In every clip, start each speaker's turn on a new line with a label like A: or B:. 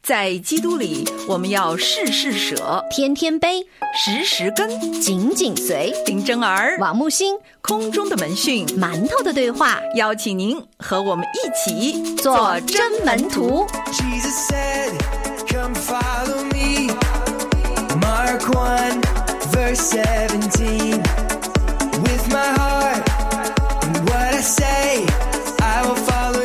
A: 在基督里，我们要事事舍，
B: 天天悲，
A: 时时跟，
B: 紧紧随。
A: 林真儿、
B: 王木星，
A: 空中的门讯，
B: 馒头的对话，
A: 邀请您和我们一起
B: 做真门徒。
C: Jesus said, come follow me. Mark 1, verse 17. With my heart and what I say, I will follow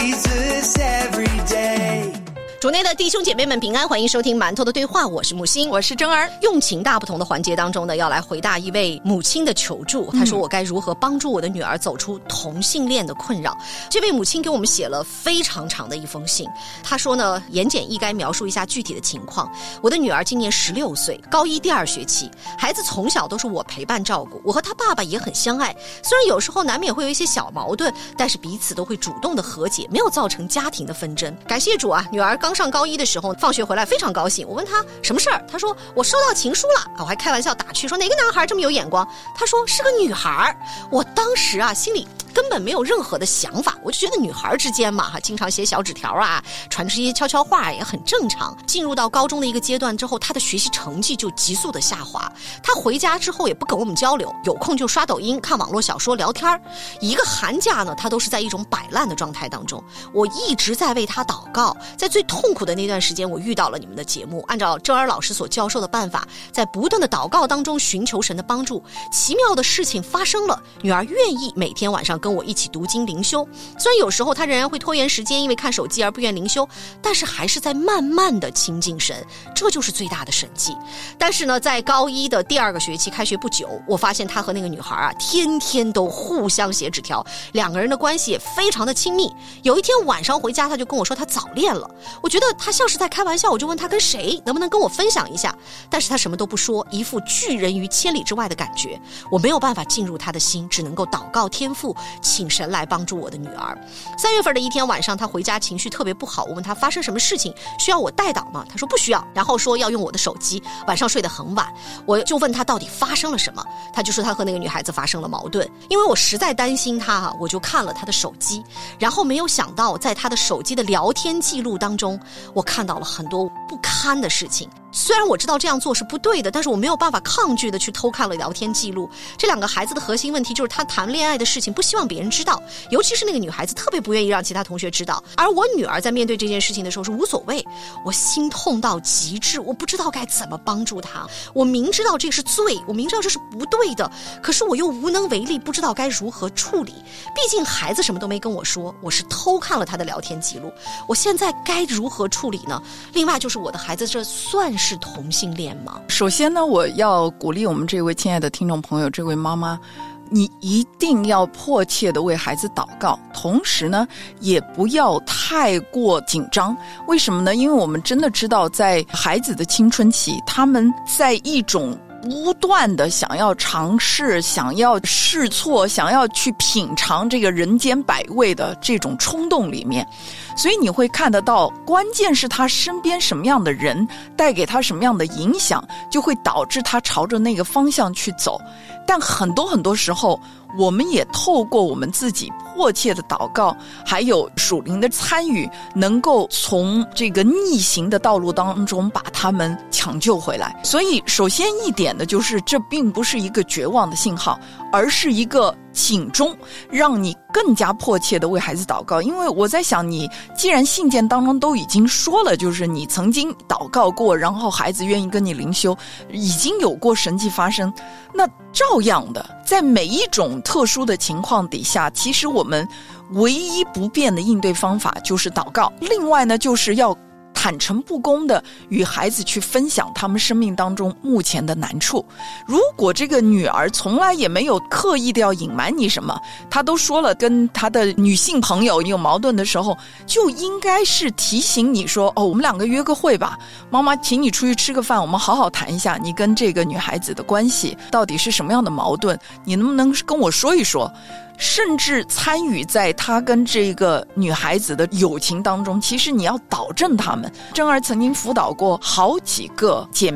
C: Jesus every day.
B: 主内的弟兄姐妹们平安，欢迎收听馒头的对话，我是木星，
A: 我是真儿。
B: 用情大不同的环节当中呢，要来回答一位母亲的求助。她说我该如何帮助我的女儿走出同性恋的困扰。这位母亲给我们写了非常长的一封信。她说呢，言简意赅描述一下具体的情况。我的女儿今年16岁，高一第2学期，孩子从小都是我陪伴照顾，我和她爸爸也很相爱，虽然有时候难免会有一些小矛盾，但是彼此都会主动的和解，没有造成家庭的纷争。感谢主啊，女儿刚上高一的时候，放学回来非常高兴。我问她什么事儿，她说我收到情书了。我还开玩笑打趣说哪个男孩这么有眼光，她说是个女孩。我当时啊心里根本没有任何的想法，我就觉得女孩之间嘛，经常写小纸条啊，传这些悄悄话也很正常。进入到高中的一个阶段之后，她的学习成绩就急速的下滑。她回家之后也不跟我们交流，有空就刷抖音、看网络小说、聊天。一个寒假呢，她都是在一种摆烂的状态当中。我一直在为她祷告，在最痛苦的那段时间，我遇到了你们的节目，按照真儿老师所教授的办法，在不断的祷告当中寻求神的帮助。奇妙的事情发生了，女儿愿意每天晚上跟我一起读经灵修，虽然有时候她仍然会拖延时间，因为看手机而不愿灵修，但是还是在慢慢的亲近神，这就是最大的神迹。但是呢，在高一的第2个学期开学不久，我发现她和那个女孩啊，天天都互相写纸条，两个人的关系也非常的亲密。有一天晚上回家，她就跟我说她早恋了，我觉得她像是在开玩笑，我就问她跟谁，能不能跟我分享一下，但是她什么都不说，一副拒人于千里之外的感觉。我没有办法进入她的心，只能够祷告天父，请神来帮助我的女儿。3月份的一天晚上，她回家情绪特别不好，我问她发生什么事情，需要我带导吗？她说不需要，然后说要用我的手机，晚上睡得很晚。我就问她到底发生了什么，她就说她和那个女孩子发生了矛盾。因为我实在担心她，我就看了她的手机，然后没有想到在她的手机的聊天记录当中，我看到了很多不堪的事情。虽然我知道这样做是不对的，但是我没有办法抗拒的去偷看了聊天记录。这2个孩子的核心问题就是他谈恋爱的事情不希望别人知道，尤其是那个女孩子特别不愿意让其他同学知道，而我女儿在面对这件事情的时候是无所谓。我心痛到极致，我不知道该怎么帮助她。我明知道这是罪，我明知道这是不对的，可是我又无能为力，不知道该如何处理。毕竟孩子什么都没跟我说，我是偷看了他的聊天记录，我现在该如何处理呢？另外就是我的孩子这算是同性恋吗？
D: 首先呢，我要鼓励我们这位亲爱的听众朋友，这位妈妈，你一定要迫切的为孩子祷告，同时呢也不要太过紧张。为什么呢？因为我们真的知道在孩子的青春期，他们在一种不断的想要尝试，想要试错，想要去品尝这个人间百味的这种冲动里面，所以你会看得到，关键是他身边什么样的人带给他什么样的影响，就会导致他朝着那个方向去走。但很多时候，我们也透过我们自己迫切的祷告，还有属灵的参与，能够从这个逆行的道路当中把他们抢救回来。所以首先一点的就是，这并不是一个绝望的信号，而是一个警钟，让你更加迫切的为孩子祷告。因为我在想，你既然信件当中都已经说了，就是你曾经祷告过，然后孩子愿意跟你灵修，已经有过神迹发生，那照样的在每一种特殊的情况底下，其实我们唯一不变的应对方法就是祷告。另外呢，就是要坦诚不公的与孩子去分享他们生命当中目前的难处。如果这个女儿从来也没有刻意的要隐瞒你什么，她都说了跟她的女性朋友有矛盾的时候，就应该是提醒你说，我们2个约个会吧，妈妈请你出去吃个饭，我们好好谈一下你跟这个女孩子的关系到底是什么样的矛盾，你能不能跟我说一说。甚至参与在他跟这个女孩子的友情当中，其实你要导正他们。真儿曾经辅导过好几个姐妹，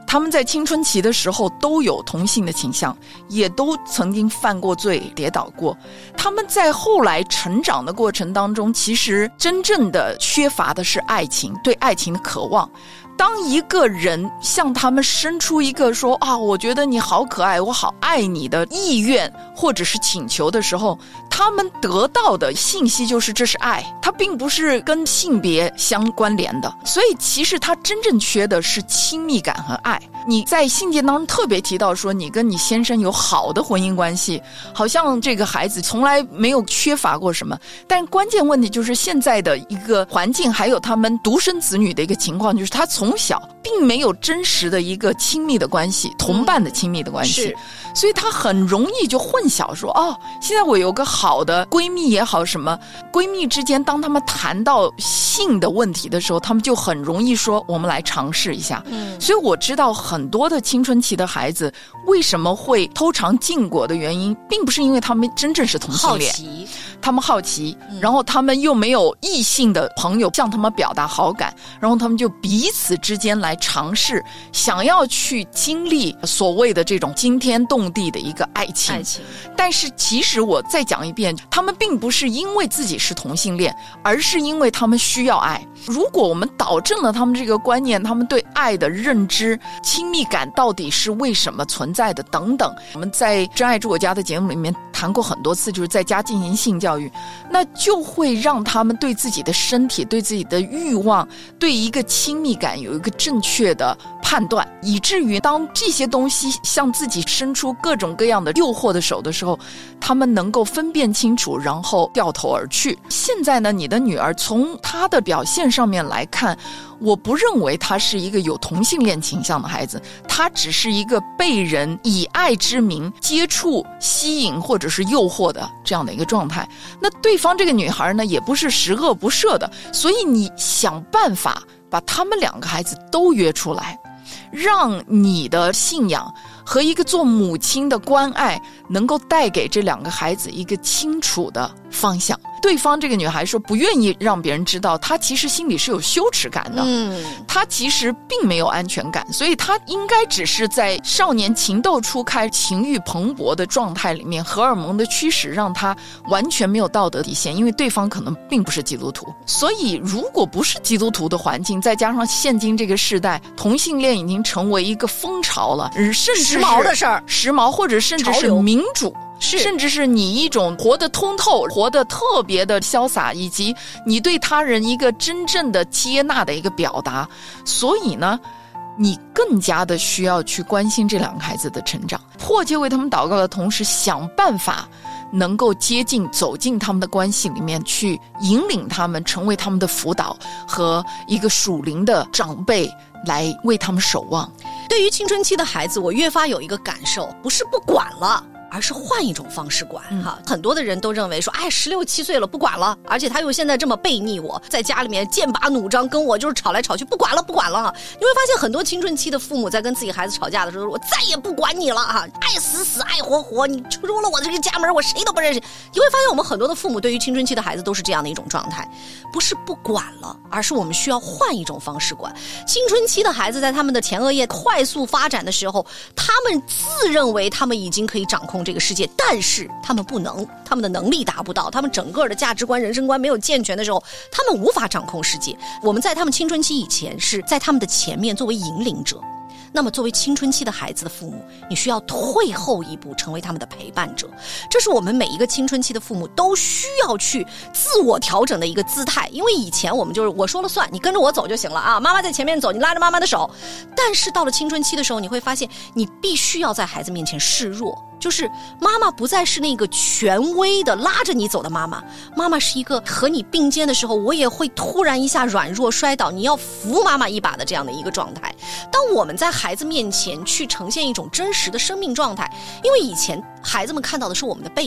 D: 他们在青春期的时候都有同性的倾向，也都曾经犯过罪，跌倒过。他们在后来成长的过程当中，其实真正的缺乏的是爱情，对爱情的渴望。当一个人向他们伸出一个说啊，我觉得你好可爱，我好爱你的意愿或者是请求的时候，他们得到的信息就是这是爱，它并不是跟性别相关联的。所以其实他真正缺的是亲密感和爱。你在信件当中特别提到说你跟你先生有好的婚姻关系，好像这个孩子从来没有缺乏过什么。但关键问题就是现在的一个环境，还有他们独生子女的一个情况，就是他从小并没有真实的一个亲密的关系，同伴的亲密的关系，所以他很容易就混淆说哦，现在我有个好的闺蜜也好什么，闺蜜之间当他们谈到性的问题的时候，他们就很容易说我们来尝试一下。所以我知道很多的青春期的孩子为什么会偷尝禁果的原因，并不是因为他们真正是同性恋，他们好奇，然后他们又没有异性的朋友向他们表达好感，然后他们就彼此之间来尝试，想要去经历所谓的这种惊天动地的一个爱情。但是其实我再讲一遍，他们并不是因为自己是同性恋，而是因为他们需要爱。如果我们导正了他们这个观念，他们对爱的认知，亲密感到底是为什么存在的等等，我们在真爱住我家的节目里面谈过很多次，就是在家进行性教育，那就会让他们对自己的身体，对自己的欲望，对一个亲密感有一个正确的判断，以至于当这些东西向自己伸出各种各样的诱惑的手的时候，他们能够分辨清楚，然后掉头而去。现在呢，你的女儿从她的表现上面来看，我不认为她是一个有同性恋倾向的孩子，她只是一个被人以爱之名接触、吸引或者是诱惑的这样的一个状态。那对方这个女孩呢，也不是十恶不赦的，所以你想办法把他们两个孩子都约出来，让你的信仰和一个做母亲的关爱能够带给这两个孩子一个清楚的方向。对方这个女孩说不愿意让别人知道，她其实心里是有羞耻感的，她其实并没有安全感，所以她应该只是在少年情窦初开、情欲蓬勃的状态里面，荷尔蒙的驱使让她完全没有道德底线，因为对方可能并不是基督徒。所以如果不是基督徒的环境，再加上现今这个时代同性恋已经成为一个风潮了，甚至是
B: 时髦的事儿，
D: 时髦或者甚至是民主，甚至是你一种活得通透、活得特别的潇洒，以及你对他人一个真正的接纳的一个表达。所以呢，你更加的需要去关心这两个孩子的成长，迫切为他们祷告的同时，想办法能够接近、走进他们的关系里面去，引领他们成为他们的辅导和一个属灵的长辈，来为他们守望。
B: 对于青春期的孩子，我越发有一个感受，不是不管了，而是换一种方式管哈。很多的人都认为说，哎，16、17岁了不管了，而且他又现在这么背逆我，在家里面剑拔弩张，跟我就是吵来吵去，不管了哈。你会发现很多青春期的父母在跟自己孩子吵架的时候，我再也不管你了哈，爱死死爱活活，你出入了我的这个家门，我谁都不认识。你会发现我们很多的父母对于青春期的孩子都是这样的一种状态，不是不管了，而是我们需要换一种方式管。青春期的孩子在他们的前额叶快速发展的时候，他们自认为他们已经可以掌控这个世界，但是他们不能，他们的能力达不到，他们整个的价值观、人生观没有健全的时候，他们无法掌控世界。我们在他们青春期以前是在他们的前面作为引领者，那么作为青春期的孩子的父母，你需要退后一步，成为他们的陪伴者。这是我们每一个青春期的父母都需要去自我调整的一个姿态。因为以前我们就是我说了算，你跟着我走就行了啊，妈妈在前面走，你拉着妈妈的手。但是到了青春期的时候，你会发现你必须要在孩子面前示弱，就是妈妈不再是那个权威的拉着你走的妈妈，妈妈是一个和你并肩的时候，我也会突然一下软弱摔倒，你要扶妈妈一把的这样的一个状态。当我们在孩子面前去呈现一种真实的生命状态，因为以前孩子们看到的是我们的背影，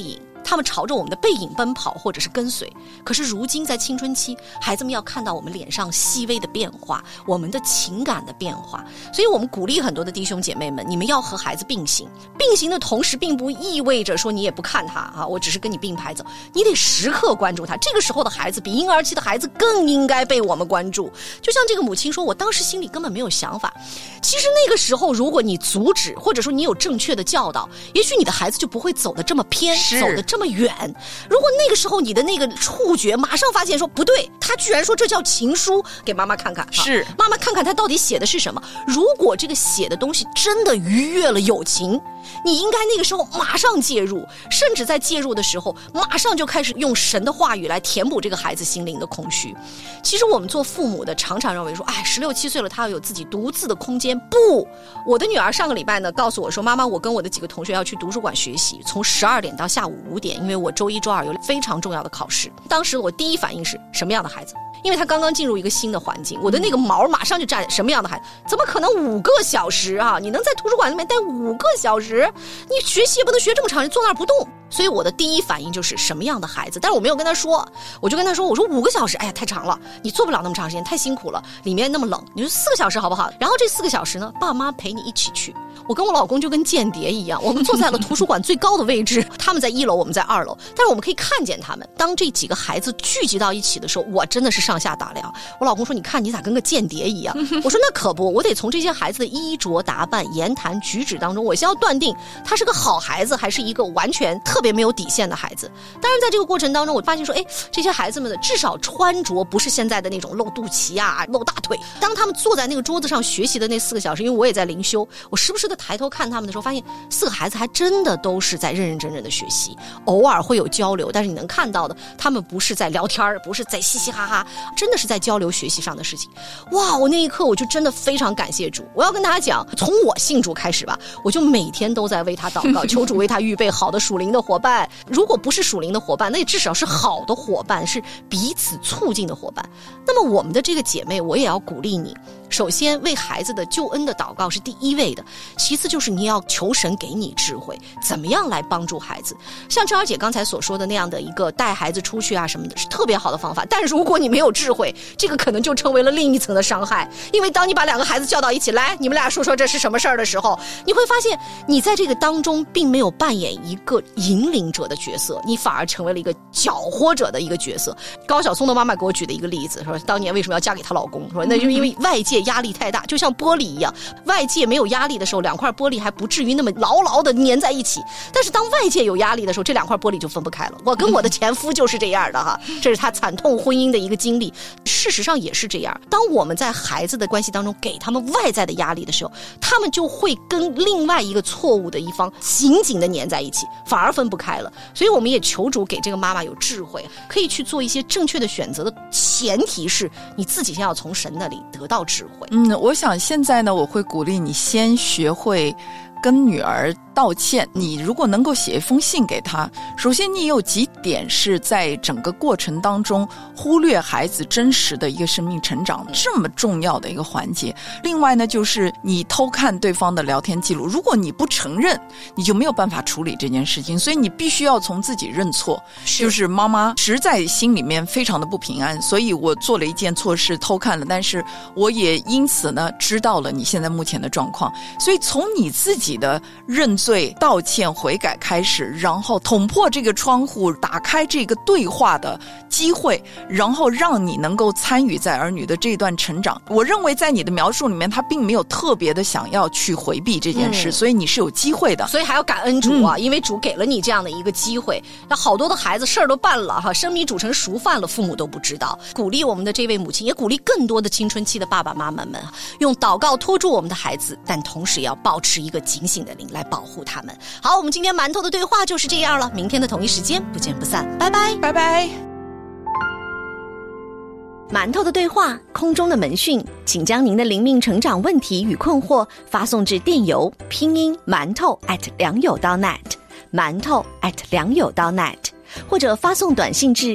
B: 他们朝着我们的背影奔跑或者是跟随。可是如今在青春期，孩子们要看到我们脸上细微的变化，我们的情感的变化。所以我们鼓励很多的弟兄姐妹们，你们要和孩子并行。并行的同时并不意味着说你也不看他啊，我只是跟你并排走，你得时刻关注他。这个时候的孩子比婴儿期的孩子更应该被我们关注。就像这个母亲说，我当时心里根本没有想法。其实那个时候如果你阻止，或者说你有正确的教导，也许你的孩子就不会走得这么偏，走得这么远。如果那个时候你的那个触觉马上发现说不对，他居然说这叫情书，给妈妈看看，
D: 是
B: 妈妈看看他到底写的是什么。如果这个写的东西真的逾越了友情，你应该那个时候马上介入，甚至在介入的时候马上就开始用神的话语来填补这个孩子心灵的空虚。其实我们做父母的常常认为说16、17岁了他要有自己独自的空间。不，我的女儿上个礼拜呢告诉我说，妈妈，我跟我的几个同学要去图书馆学习，从12点到下午5点，因为我周1、周2有非常重要的考试。当时我第一反应是什么样的孩子？因为他刚刚进入一个新的环境，我的那个毛马上就站，什么样的孩子？怎么可能5个小时啊？你能在图书馆里面待5个小时？你学习也不能学这么长，你坐那儿不动。所以我的第一反应就是什么样的孩子？但是我没有跟他说，我就跟他说，我说5个小时，哎呀太长了，你做不了那么长时间，太辛苦了，里面那么冷，你说4个小时好不好？然后这4个小时呢，爸妈陪你一起去。我跟我老公就跟间谍一样，我们坐在了图书馆最高的位置，他们在1楼，我们在2楼，但是我们可以看见他们。当这几个孩子聚集到一起的时候，我真的是上下打量。我老公说，你看你咋跟个间谍一样？我说那可不，我得从这些孩子的衣着打扮、言谈举止当中，我先要断定他是个好孩子还是一个完全特别没有底线的孩子。当然在这个过程当中，我发现说，这些孩子们的至少穿着不是现在的那种露肚脐啊、露大腿。当他们坐在那个桌子上学习的那4个小时，因为我也在灵修，我时不时的抬头看他们的时候，发现4个孩子还真的都是在认认真真的学习，偶尔会有交流，但是你能看到的，他们不是在聊天，不是在嘻嘻哈哈，真的是在交流学习上的事情。哇，我那一刻我就真的非常感谢主。我要跟大家讲，从我信主开始吧，我就每天都在为他祷告，求主为他预备好的属灵的伙伴。如果不是属灵的伙伴，那也至少是好的伙伴，是彼此促进的伙伴。那么我们的这个姐妹，我也要鼓励你，首先为孩子的救恩的祷告是第一位的，其次就是你要求神给你智慧，怎么样来帮助孩子。像珍儿姐刚才所说的那样的一个带孩子出去啊什么的，是特别好的方法。但如果你没有智慧，这个可能就成为了另一层的伤害。因为当你把2个孩子叫到一起来，你们俩说说这是什么事儿的时候，你会发现你在这个当中并没有扮演一个引领者的角色，你反而成为了一个搅和者的一个角色。高晓松的妈妈给我举的一个例子，说当年为什么要嫁给她老公，说那就是因为外界压力太大，就像玻璃一样，外界没有压力的时候，2块玻璃还不至于那么牢牢的粘在一起，但是当外界有压力的时候，这2块玻璃就分不开了。我跟我的前夫就是这样的哈，这是他惨痛婚姻的一个经历。事实上也是这样，当我们在孩子的关系当中给他们外在的压力的时候，他们就会跟另外一个错误的一方紧紧的粘在一起，反而分不开了。所以我们也求主给这个妈妈有智慧，可以去做一些正确的选择的前提是你自己先要从神那里得到智慧。
D: 我想现在呢，我会鼓励你先学会跟女儿道歉。你如果能够写一封信给她，首先你有几点是在整个过程当中忽略孩子真实的一个生命成长这么重要的一个环节。另外呢，就是你偷看对方的聊天记录，如果你不承认，你就没有办法处理这件事情，所以你必须要从自己认错，就是妈妈实在心里面非常的不平安，所以我做了一件错事，偷看了，但是我也因此呢知道了你现在目前的状况。所以从你自己的认罪、道歉、悔改开始，然后捅破这个窗户，打开这个对话的机会，然后让你能够参与在儿女的这段成长。我认为在你的描述里面，他并没有特别的想要去回避这件事，所以你是有机会的，
B: 所以还要感恩主啊，因为主给了你这样的一个机会。那好多的孩子事儿都办了哈，生米煮成熟饭了，父母都不知道。鼓励我们的这位母亲，也鼓励更多的青春期的爸爸妈妈们，用祷告拖住我们的孩子，但同时也要保持一个警醒的灵来保护他们。好，我们今天馒头的对话就是这样了，明天的同一时间不见不散，拜拜，
D: 拜拜。
B: 馒头的对话，空中的门讯，请将您的灵命成长问题与困惑发送至电邮拼音馒头@良友.net，馒头@良友.net，或者发送短信至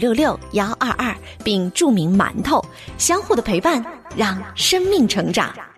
B: 13229966-122，13229966-122，并注明馒头，相互的陪伴，让生命成长。